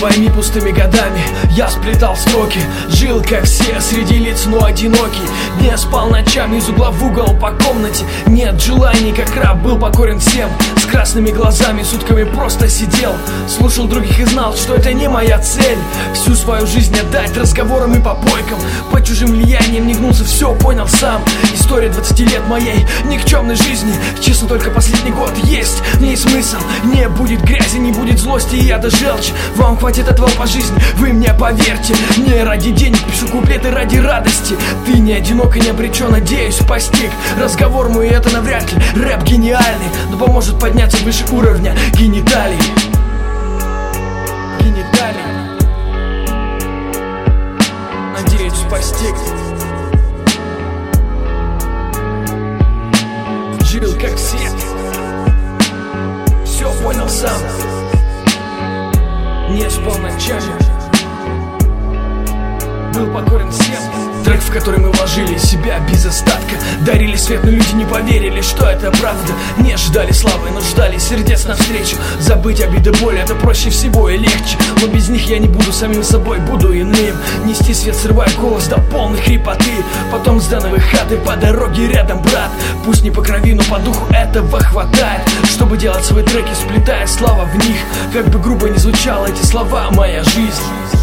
Твоими пустыми годами я сплетал строки, жил как все, среди лиц, но одинокий. Не спал ночами из угла в угол по комнате. Нет желаний, как раб, был покорен всем. С красными глазами сутками просто сидел, слушал других и знал, что это не моя цель. Всю свою жизнь отдать разговорам и попойкам. Под чужим влиянием не гнулся, все понял сам. История 20 лет моей никчемной жизни. Честно, только последний год есть в ней смысл. Не будет грязи, не будет злости и яда желчи. Вам хватит этого по жизни, вы мне поверьте. Не ради денег пишу куплеты, ради радости. Ты не одинок и не обречен, надеюсь, постиг. Разговор мой это навряд ли рэп гениальный, но поможет подняться выше уровня гениталий. Надеюсь, постиг. Жил как все, все понял сам. Не спал ночами, был покорен всем. Трек, в который мы вложили себя без остатка, дарили свет, но люди не поверили, что это правда. Не ждали славы, но ждали сердец навстречу. Забыть обиды, боль, это проще всего и легче. Но без них я не буду самим собой, буду иным. Нести свет, срывая голос до полной хрипоты. Потом с дановой хаты по дороге рядом, брат. Пусть не по крови, но по духу этого хватает, чтобы делать свои треки, сплетая слова в них. Как бы грубо ни звучало эти слова, моя жизнь.